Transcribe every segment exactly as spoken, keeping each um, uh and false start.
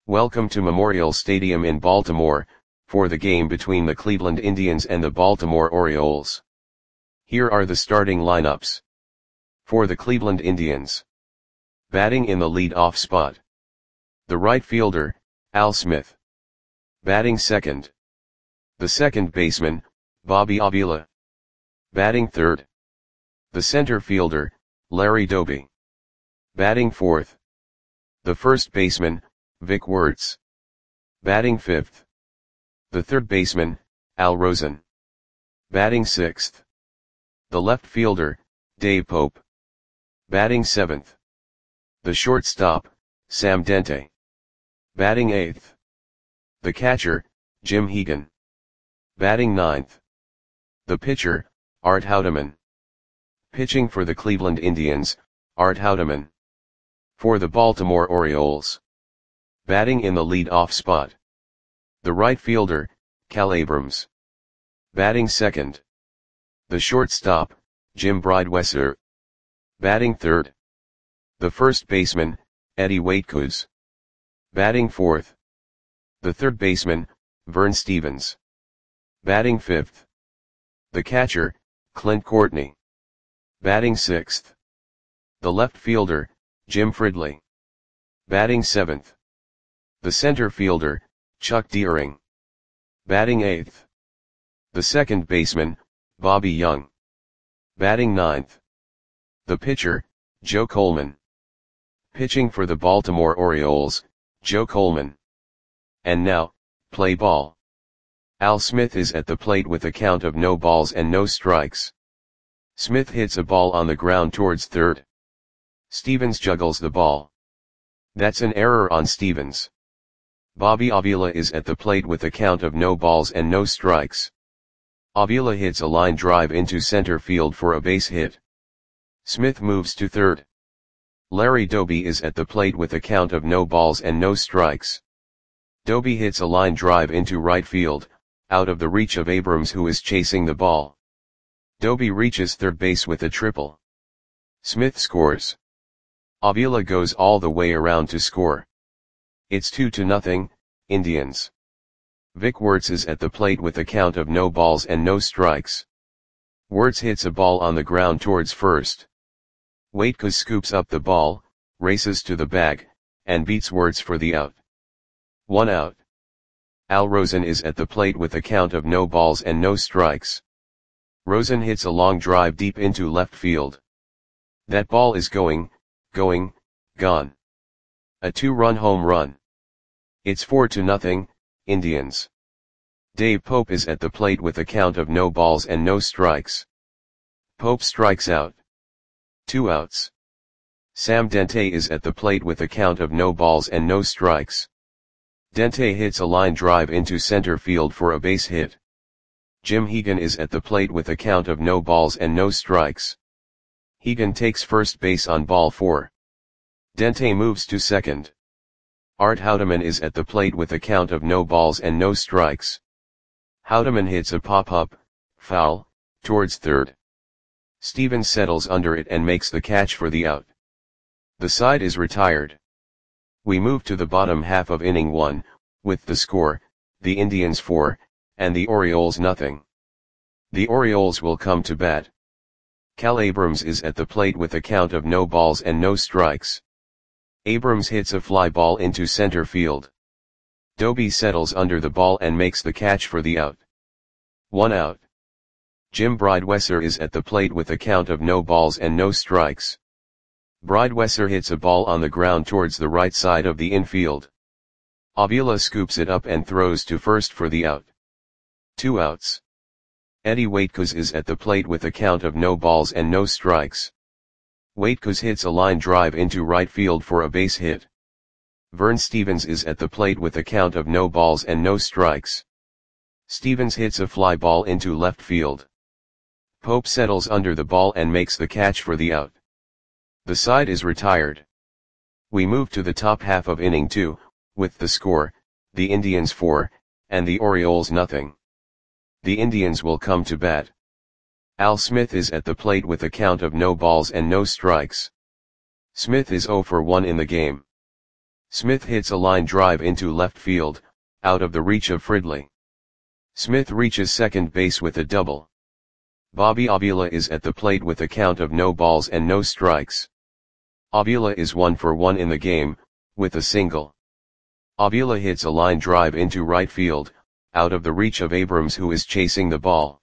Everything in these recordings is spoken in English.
Welcome to Memorial Stadium in Baltimore, for the game between the Cleveland Indians and the Baltimore Orioles. Here are the starting lineups. For the Cleveland Indians. Batting in the lead-off spot. The right fielder, Al Smith. Batting second. The second baseman, Bobby Avila. Batting third. The center fielder, Larry Doby. Batting fourth. The first baseman, Vic Wertz. Batting fifth. The third baseman, Al Rosen. Batting sixth. The left fielder, Dave Pope. Batting seventh. The shortstop, Sam Dente. Batting eighth. The catcher, Jim Hegan. Batting ninth. The pitcher, Art Houdeman. Pitching for the Cleveland Indians, Art Houdeman. For the Baltimore Orioles. Batting in the lead-off spot. The right fielder, Cal Abrams. Batting second. The shortstop, Jim Breidwesser. Batting third. The first baseman, Eddie Waitkus. Batting fourth. The third baseman, Vern Stevens. Batting fifth. The catcher, Clint Courtney. Batting sixth. The left fielder, Jim Fridley. Batting seventh. The center fielder, Chuck Deering. Batting eighth. The second baseman, Bobby Young. Batting ninth. The pitcher, Joe Coleman. Pitching for the Baltimore Orioles, Joe Coleman. And now, play ball. Al Smith is at the plate with a count of no balls and no strikes. Smith hits a ball on the ground towards third. Stevens juggles the ball. That's an error on Stevens. Bobby Avila is at the plate with a count of no balls and no strikes. Avila hits a line drive into center field for a base hit. Smith moves to third. Larry Doby is at the plate with a count of no balls and no strikes. Doby hits a line drive into right field, out of the reach of Abrams, who is chasing the ball. Doby reaches third base with a triple. Smith scores. Avila goes all the way around to score. It's two to nothing, Indians. Vic Wertz is at the plate with a count of no balls and no strikes. Wertz hits a ball on the ground towards first. Waitkus scoops up the ball, races to the bag, and beats Wertz for the out. One out. Al Rosen is at the plate with a count of no balls and no strikes. Rosen hits a long drive deep into left field. That ball is going, going, gone. A two-run home run. It's four to nothing, Indians. Dave Pope is at the plate with a count of no balls and no strikes. Pope strikes out. Two outs. Sam Dente is at the plate with a count of no balls and no strikes. Dente hits a line drive into center field for a base hit. Jim Hegan is at the plate with a count of no balls and no strikes. Hegan takes first base on ball four. Dente moves to second. Art Houdeman is at the plate with a count of no balls and no strikes. Houdeman hits a pop-up, foul, towards third. Stevens settles under it and makes the catch for the out. The side is retired. We move to the bottom half of inning one, with the score, the Indians four, and the Orioles nothing. The Orioles will come to bat. Cal Abrams is at the plate with a count of no balls and no strikes. Abrams hits a fly ball into center field. Doby settles under the ball and makes the catch for the out. One out. Jim Breidwesser is at the plate with a count of no balls and no strikes. Breidwesser hits a ball on the ground towards the right side of the infield. Avila scoops it up and throws to first for the out. Two outs. Eddie Waitkus is at the plate with a count of no balls and no strikes. Waitkus hits a line drive into right field for a base hit. Vern Stevens is at the plate with a count of no balls and no strikes. Stevens hits a fly ball into left field. Pope settles under the ball and makes the catch for the out. The side is retired. We move to the top half of inning two, with the score, the Indians four, and the Orioles nothing. The Indians will come to bat. Al Smith is at the plate with a count of no balls and no strikes. Smith is zero for one in the game. Smith hits a line drive into left field, out of the reach of Fridley. Smith reaches second base with a double. Bobby Avila is at the plate with a count of no balls and no strikes. Avila is one for one in the game, with a single. Avila hits a line drive into right field, out of the reach of Abrams, who is chasing the ball.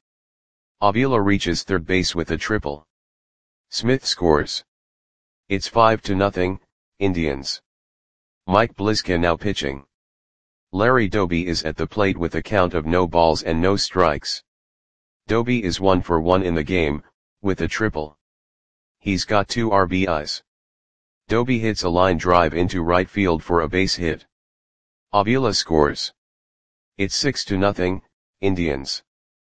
Avila reaches third base with a triple. Smith scores. It's five to nothing, Indians. Mike Bliska now pitching. Larry Doby is at the plate with a count of no balls and no strikes. Doby is one for one in the game, with a triple. He's got two R B Is. Doby hits a line drive into right field for a base hit. Avila scores. It's six to nothing, Indians.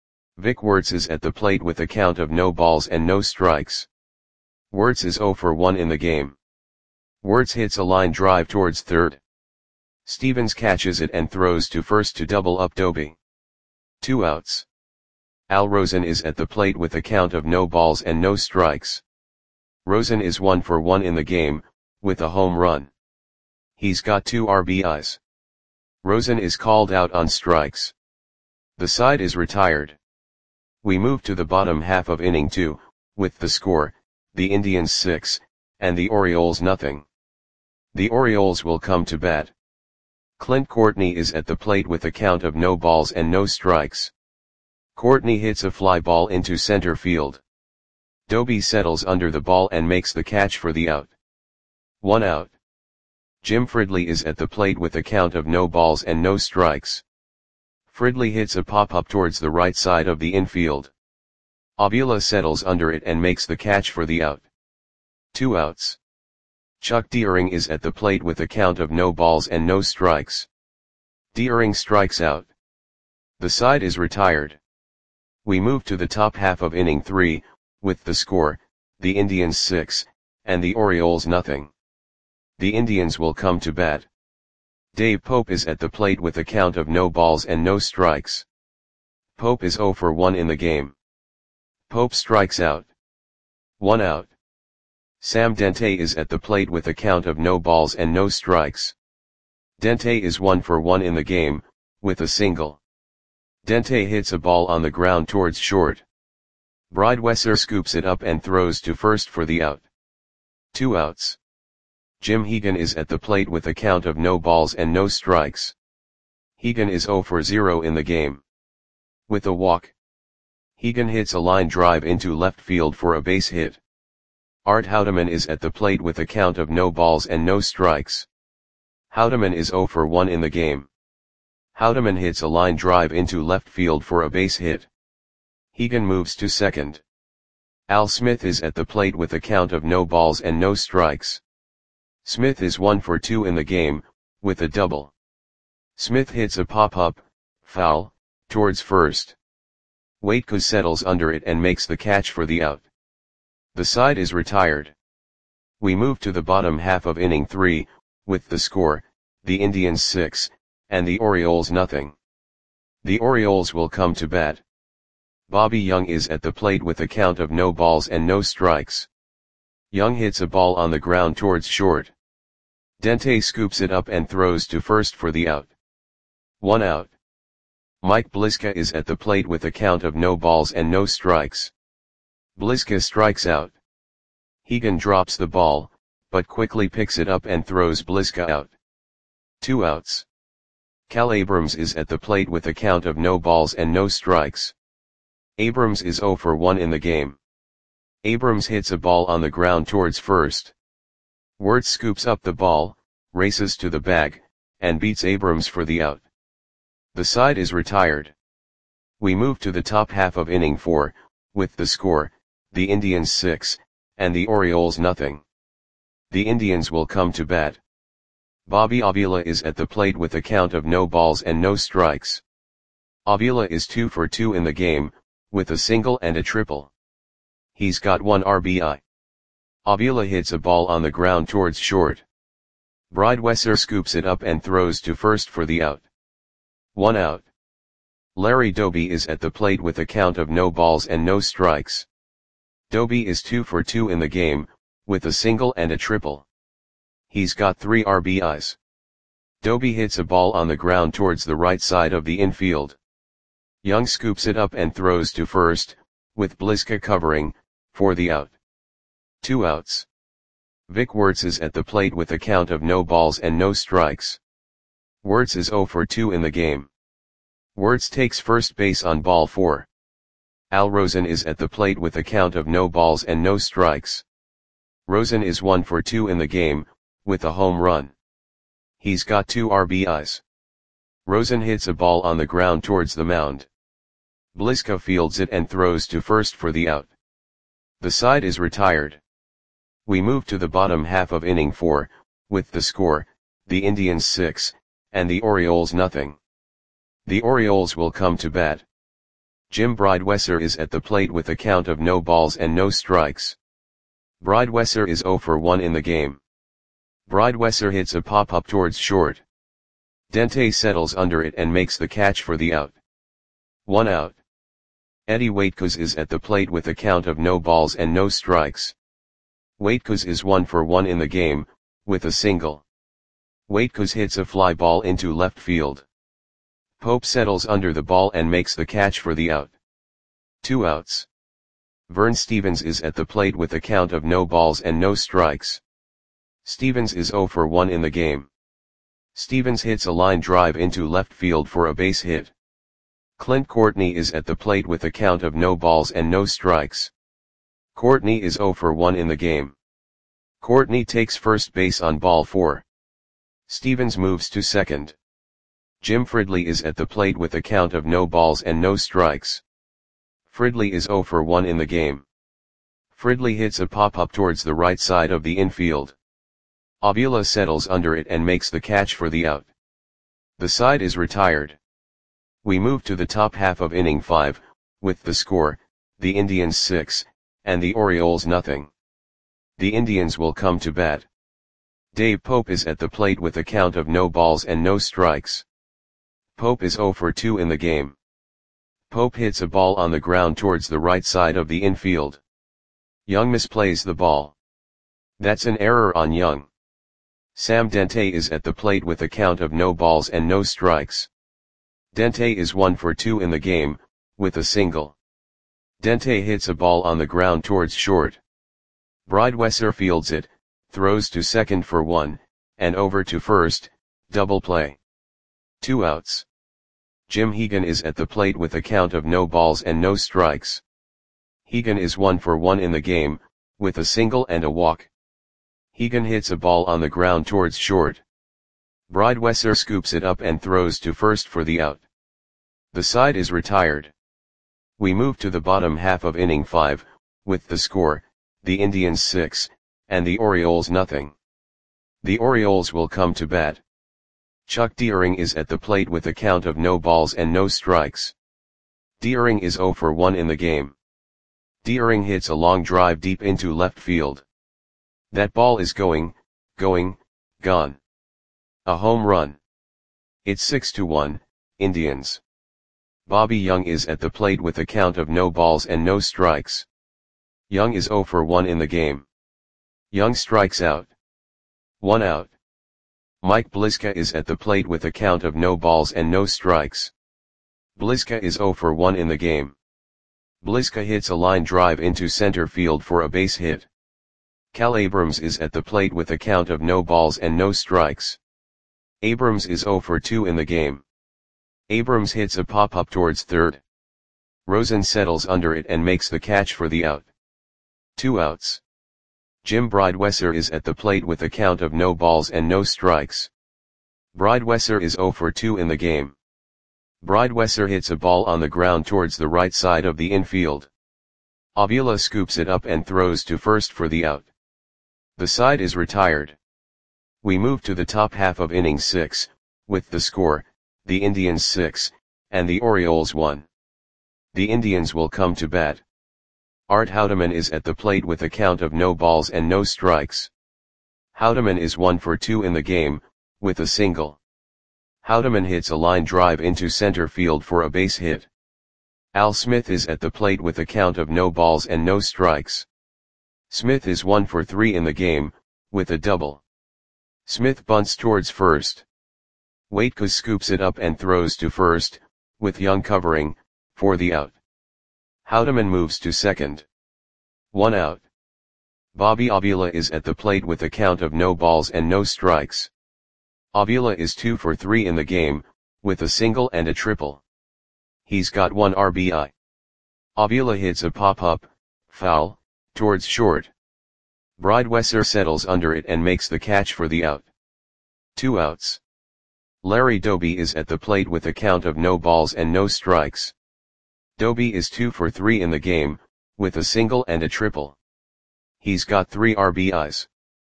Vic Wertz is at the plate with a count of no balls and no strikes. Wertz is zero for one in the game. Wertz hits a line drive towards third. Stevens catches it and throws to first to double up Doby. Two outs. Al Rosen is at the plate with a count of no balls and no strikes. Rosen is one for one in the game, with a home run. He's got two R B Is. Rosen is called out on strikes. The side is retired. We move to the bottom half of inning two, with the score, the Indians six, and the Orioles nothing. The Orioles will come to bat. Clint Courtney is at the plate with a count of no balls and no strikes. Courtney hits a fly ball into center field. Doby settles under the ball and makes the catch for the out. One out. Jim Fridley is at the plate with a count of no balls and no strikes. Fridley hits a pop-up towards the right side of the infield. Avila settles under it and makes the catch for the out. Two outs. Chuck Deering is at the plate with a count of no balls and no strikes. Deering strikes out. The side is retired. We move to the top half of inning three, with the score, the Indians six, and the Orioles nothing. The Indians will come to bat. Dave Pope is at the plate with a count of no balls and no strikes. Pope is zero for one in the game. Pope strikes out. One out. Sam Dente is at the plate with a count of no balls and no strikes. Dente is one for one in the game, with a single. Dente hits a ball on the ground towards short. Breidwesser scoops it up and throws to first for the out. Two outs. Jim Hegan is at the plate with a count of no balls and no strikes. Hegan is zero for zero in the game. With a walk. Hegan hits a line drive into left field for a base hit. Art Houdeman is at the plate with a count of no balls and no strikes. Houdeman is zero for one in the game. Houdeman hits a line drive into left field for a base hit. Hegan moves to second. Al Smith is at the plate with a count of no balls and no strikes. Smith is one for two in the game, with a double. Smith hits a pop-up, foul, towards first. Waitkus settles under it and makes the catch for the out. The side is retired. We move to the bottom half of inning three, with the score, the Indians six, and the Orioles nothing. The Orioles will come to bat. Bobby Young is at the plate with a count of no balls and no strikes. Young hits a ball on the ground towards short. Dente scoops it up and throws to first for the out. One out. Mike Bliska is at the plate with a count of no balls and no strikes. Bliska strikes out. Hegan drops the ball, but quickly picks it up and throws Bliska out. Two outs. Cal Abrams is at the plate with a count of no balls and no strikes. Abrams is zero for one in the game. Abrams hits a ball on the ground towards first. Wertz scoops up the ball, races to the bag, and beats Abrams for the out. The side is retired. We move to the top half of inning four, with the score, the Indians six, and the Orioles nothing. The Indians will come to bat. Bobby Avila is at the plate with a count of no balls and no strikes. Avila is two for two in the game, with a single and a triple. He's got one R B I. Avila hits a ball on the ground towards short. Breidwesser scoops it up and throws to first for the out. One out. Larry Doby is at the plate with a count of no balls and no strikes. Doby is two for two in the game, with a single and a triple. He's got three R B Is. Doby hits a ball on the ground towards the right side of the infield. Young scoops it up and throws to first, with Bliska covering, for the out. Two outs. Vic Wertz is at the plate with a count of no balls and no strikes. Wertz is oh for two in the game. Wertz takes first base on ball four. Al Rosen is at the plate with a count of no balls and no strikes. Rosen is one for two in the game, with a home run. He's got two R B Is. Rosen hits a ball on the ground towards the mound. Bliska fields it and throws to first for the out. The side is retired. We move to the bottom half of inning four, with the score, the Indians six, and the Orioles nothing. The Orioles will come to bat. Jim Bridewesser is at the plate with a count of no balls and no strikes. Bridewesser is oh for one in the game. Bridewesser hits a pop-up towards short. Dente settles under it and makes the catch for the out. One out. Eddie Waitkos is at the plate with a count of no balls and no strikes. Waitkos is one for one in the game, with a single. Waitkos hits a fly ball into left field. Pope settles under the ball and makes the catch for the out. Two outs. Vern Stevens is at the plate with a count of no balls and no strikes. Stevens is oh for one in the game. Stevens hits a line drive into left field for a base hit. Clint Courtney is at the plate with a count of no balls and no strikes. Courtney is oh for one in the game. Courtney takes first base on ball four. Stevens moves to second. Jim Fridley is at the plate with a count of no balls and no strikes. Fridley is oh for one in the game. Fridley hits a pop-up towards the right side of the infield. Avila settles under it and makes the catch for the out. The side is retired. We move to the top half of inning five, with the score, the Indians six, and the Orioles nothing. The Indians will come to bat. Dave Pope is at the plate with a count of no balls and no strikes. Pope is oh for two in the game. Pope hits a ball on the ground towards the right side of the infield. Young misplays the ball. That's an error on Young. Sam Dente is at the plate with a count of no balls and no strikes. Dente is one for two in the game, with a single. Dente hits a ball on the ground towards short. Bridewesser fields it, throws to second for one, and over to first, double play. Two outs. Jim Hegan is at the plate with a count of no balls and no strikes. Hegan is one for one in the game, with a single and a walk. Hegan hits a ball on the ground towards short. Bridewesser scoops it up and throws to first for the out. The side is retired. We move to the bottom half of inning five, with the score, the Indians six, and the Orioles nothing. The Orioles will come to bat. Chuck Deering is at the plate with a count of no balls and no strikes. Deering is oh for one in the game. Deering hits a long drive deep into left field. That ball is going, going, gone. A home run. It's six to one, Indians. Bobby Young is at the plate with a count of no balls and no strikes. Young is oh for one in the game. Young strikes out. One out. Mike Bliska is at the plate with a count of no balls and no strikes. Bliska is oh for one in the game. Bliska hits a line drive into center field for a base hit. Cal Abrams is at the plate with a count of no balls and no strikes. Abrams is oh for two in the game. Abrams hits a pop-up towards third. Rosen settles under it and makes the catch for the out. Two outs. Jim Bridewesser is at the plate with a count of no balls and no strikes. Bridewesser is oh for two in the game. Bridewesser hits a ball on the ground towards the right side of the infield. Avila scoops it up and throws to first for the out. The side is retired. We move to the top half of inning six, with the score, the Indians six, and the Orioles one. The Indians will come to bat. Art Houdeman is at the plate with a count of no balls and no strikes. Houdeman is one for two in the game, with a single. Houdeman hits a line drive into center field for a base hit. Al Smith is at the plate with a count of no balls and no strikes. Smith is one for three in the game, with a double. Smith bunts towards first. Waitkus scoops it up and throws to first, with Young covering, for the out. Houdeman moves to second. One out. Bobby Avila is at the plate with a count of no balls and no strikes. Avila is two for three in the game, with a single and a triple. He's got one R B I. Avila hits a pop-up, foul, towards short. Bridewesser settles under it and makes the catch for the out. Two outs. Larry Doby is at the plate with a count of no balls and no strikes. Doby is two for three in the game, with a single and a triple. He's got three R B Is.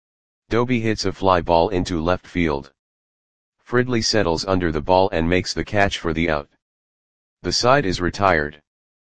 Doby hits a fly ball into left field. Fridley settles under the ball and makes the catch for the out. The side is retired.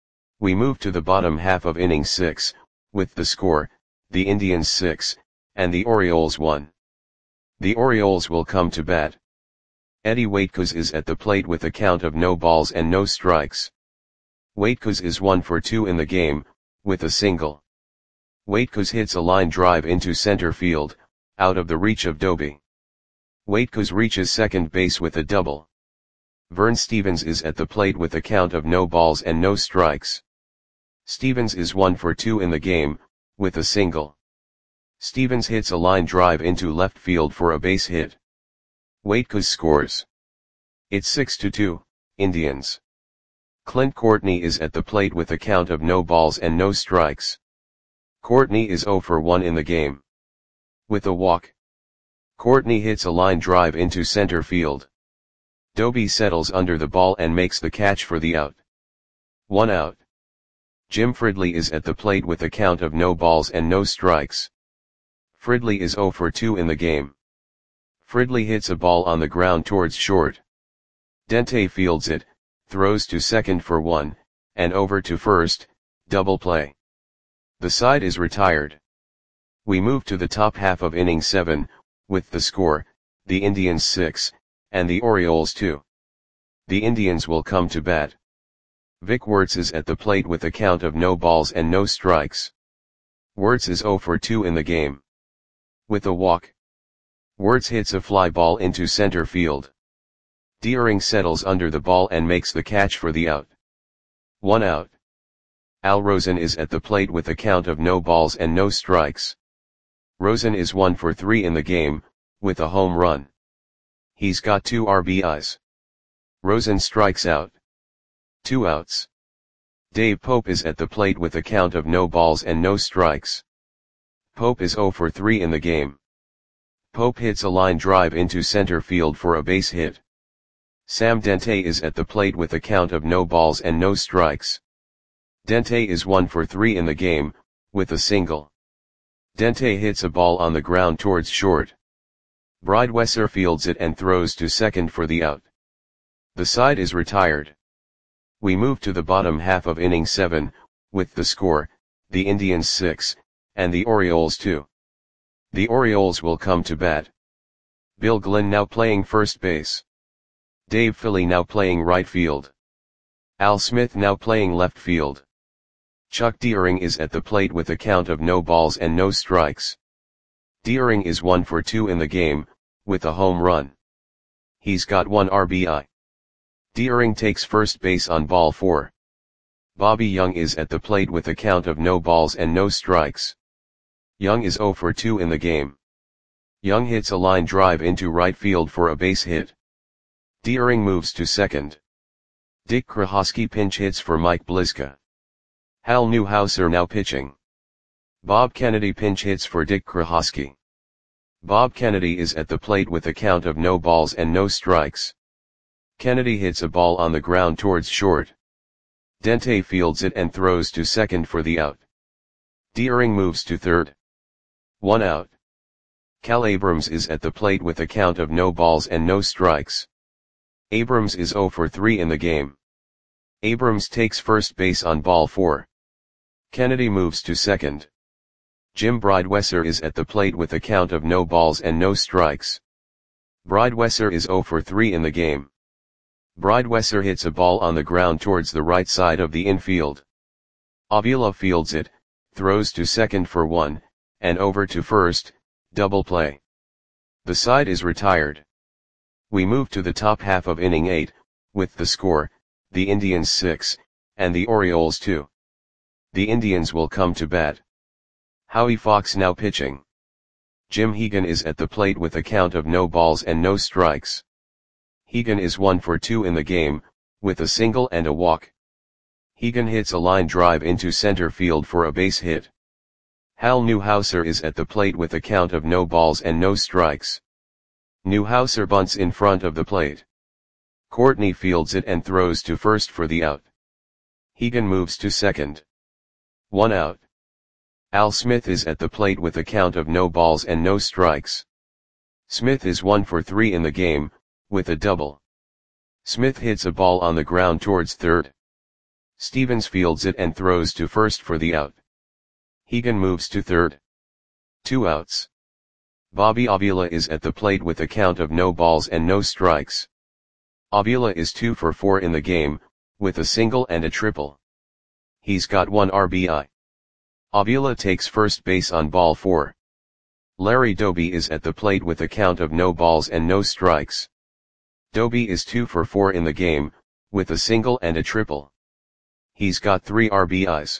We move to the bottom half of inning six, with the score, the Indians six, and the Orioles one. The Orioles will come to bat. Eddie Waitkus is at the plate with a count of no balls and no strikes. Waitkus is one for two in the game, with a single. Waitkus hits a line drive into center field, out of the reach of Doby. Waitkus reaches second base with a double. Vern Stevens is at the plate with a count of no balls and no strikes. Stevens is one for two in the game, with a single. Stevens hits a line drive into left field for a base hit. Waitkus scores. It's six to two, Indians. Clint Courtney is at the plate with a count of no balls and no strikes. Courtney is zero for one in the game. With a walk. Courtney hits a line drive into center field. Doby settles under the ball and makes the catch for the out. One out. Jim Fridley is at the plate with a count of no balls and no strikes. Fridley is zero for two in the game. Fridley hits a ball on the ground towards short. Dente fields it, throws to second for one, and over to first, double play. The side is retired. We move to the top half of inning seven, with the score, the Indians six, and the Orioles two. The Indians will come to bat. Vic Wertz is at the plate with a count of no balls and no strikes. Wertz is zero for two in the game. With a walk. Wertz hits a fly ball into center field. Deering settles under the ball and makes the catch for the out. One out. Al Rosen is at the plate with a count of no balls and no strikes. Rosen is one for three in the game, with a home run. He's got two R B Is. Rosen strikes out. Two outs. Dave Pope is at the plate with a count of no balls and no strikes. Pope is zero for three in the game. Pope hits a line drive into center field for a base hit. Sam Dente is at the plate with a count of no balls and no strikes. Dente is one for three in the game, with a single. Dente hits a ball on the ground towards short. Bridewesser fields it and throws to second for the out. The side is retired. We move to the bottom half of inning seven, with the score, the Indians six, and the Orioles two. The Orioles will come to bat. Bill Glenn now playing first base. Dave Philly now playing right field. Al Smith now playing left field. Chuck Deering is at the plate with a count of no balls and no strikes. Deering is one for two in the game, with a home run. He's got one R B I. Deering takes first base on ball four. Bobby Young is at the plate with a count of no balls and no strikes. Young is zero for two in the game. Young hits a line drive into right field for a base hit. Deering moves to second. Dick Krahoski pinch hits for Mike Bliska. Hal Newhouser now pitching. Bob Kennedy pinch hits for Dick Krahoski. Bob Kennedy is at the plate with a count of no balls and no strikes. Kennedy hits a ball on the ground towards short. Dente fields it and throws to second for the out. Deering moves to third. One out. Cal Abrams is at the plate with a count of no balls and no strikes. Abrams is zero for three in the game. Abrams takes first base on ball four. Kennedy moves to second. Jim Bridewesser is at the plate with a count of no balls and no strikes. Bridewesser is zero for three in the game. Bridewesser hits a ball on the ground towards the right side of the infield. Avila fields it, throws to second for one, and over to first, double play. The side is retired. We move to the top half of inning eight, with the score, the Indians six, and the Orioles two. The Indians will come to bat. Howie Fox now pitching. Jim Hegan is at the plate with a count of no balls and no strikes. Hegan is one for two in the game, with a single and a walk. Hegan hits a line drive into center field for a base hit. Hal Newhouser is at the plate with a count of no balls and no strikes. Newhouser bunts in front of the plate. Courtney fields it and throws to first for the out. Hegan moves to second. One out. Al Smith is at the plate with a count of no balls and no strikes. Smith is one for three in the game, with a double. Smith hits a ball on the ground towards third. Stevens fields it and throws to first for the out. Hegan moves to third. Two outs. Bobby Avila is at the plate with a count of no balls and no strikes. Avila is two for four in the game, with a single and a triple. He's got one R B I. Avila takes first base on ball four. Larry Doby is at the plate with a count of no balls and no strikes. Doby is two for four in the game, with a single and a triple. He's got three R B Is.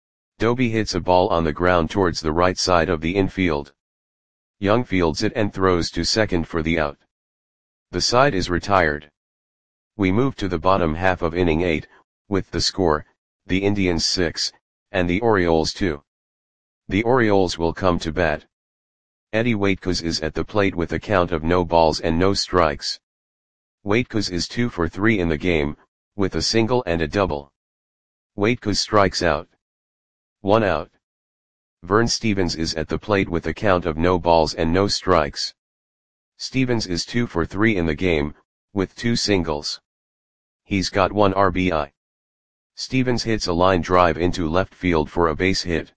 Doby hits a ball on the ground towards the right side of the infield. Young fields it and throws to second for the out. The side is retired. We move to the bottom half of inning eight, with the score, the Indians six, and the Orioles two. The Orioles will come to bat. Eddie Waitkos is at the plate with a count of no balls and no strikes. Waitkos is two for three in the game, with a single and a double. Waitkos strikes out. One out. Vern Stevens is at the plate with a count of no balls and no strikes. Stevens is two for three in the game, with two singles. He's got one R B I. Stevens hits a line drive into left field for a base hit.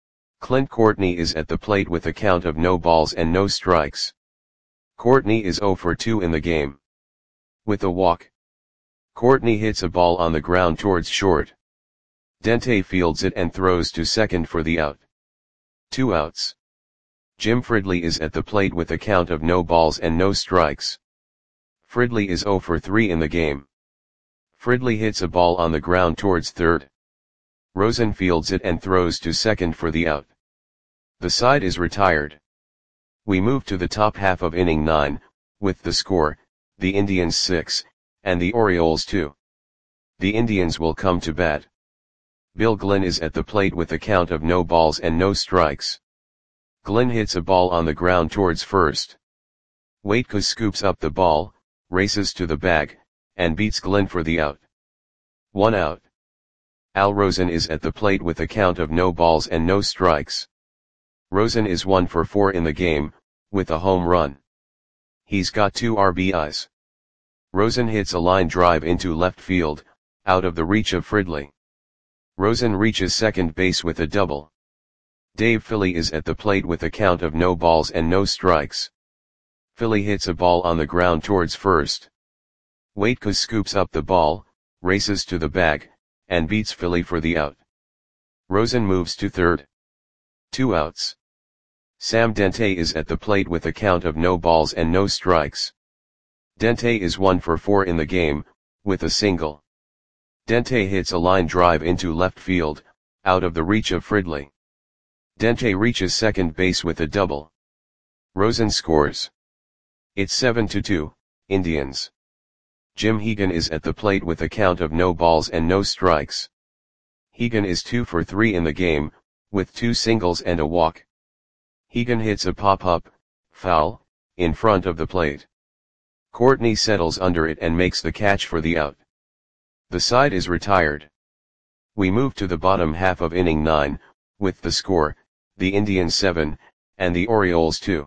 Clint Courtney is at the plate with a count of no balls and no strikes. Courtney is zero for two in the game. With a walk. Courtney hits a ball on the ground towards short. Dente fields it and throws to second for the out. Two outs. Jim Fridley is at the plate with a count of no balls and no strikes. Fridley is zero for three in the game. Fridley hits a ball on the ground towards third. Rosen fields it and throws to second for the out. The side is retired. We move to the top half of inning nine, with the score, the Indians six, and the Orioles two. The Indians will come to bat. Bill Glenn is at the plate with a count of no balls and no strikes. Glenn hits a ball on the ground towards first. Waitkos scoops up the ball, races to the bag, and beats Glenn for the out. One out. Al Rosen is at the plate with a count of no balls and no strikes. Rosen is one for four in the game, with a home run. He's got two R B Is. Rosen hits a line drive into left field, out of the reach of Fridley. Rosen reaches second base with a double. Dave Philly is at the plate with a count of no balls and no strikes. Philly hits a ball on the ground towards first. Waitkos scoops up the ball, races to the bag, and beats Philly for the out. Rosen moves to third. Two outs. Sam Dente is at the plate with a count of no balls and no strikes. Dente is one for four in the game, with a single. Dente hits a line drive into left field, out of the reach of Fridley. Dente reaches second base with a double. Rosen scores. It's seven to two, Indians. Jim Hegan is at the plate with a count of no balls and no strikes. Hegan is two for three in the game, with two singles and a walk. Hegan hits a pop-up, foul, in front of the plate. Courtney settles under it and makes the catch for the out. The side is retired. We move to the bottom half of inning nine, with the score, the Indians seven, and the Orioles two.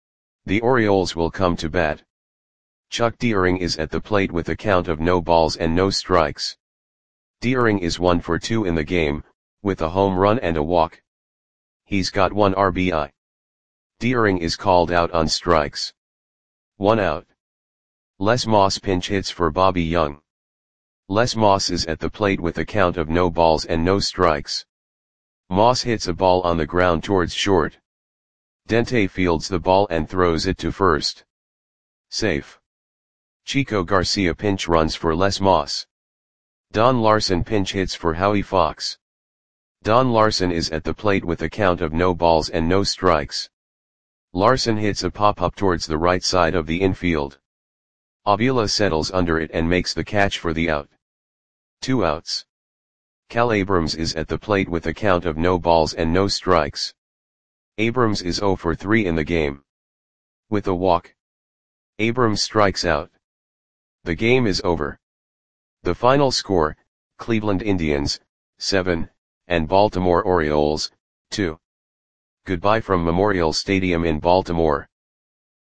The Orioles will come to bat. Chuck Deering is at the plate with a count of no balls and no strikes. Deering is one for two in the game, with a home run and a walk. He's got one R B I. Deering is called out on strikes. One out. Les Moss pinch hits for Bobby Young. Les Moss is at the plate with a count of no balls and no strikes. Moss hits a ball on the ground towards short. Dente fields the ball and throws it to first. Safe. Chico Garcia pinch runs for Les Moss. Don Larson pinch hits for Howie Fox. Don Larson is at the plate with a count of no balls and no strikes. Larson hits a pop-up towards the right side of the infield. Avila settles under it and makes the catch for the out. Two outs. Cal Abrams is at the plate with a count of no balls and no strikes. Abrams is zero for three in the game. With a walk, Abrams strikes out. The game is over. The final score, Cleveland Indians, seven, and Baltimore Orioles, two. Goodbye from Memorial Stadium in Baltimore.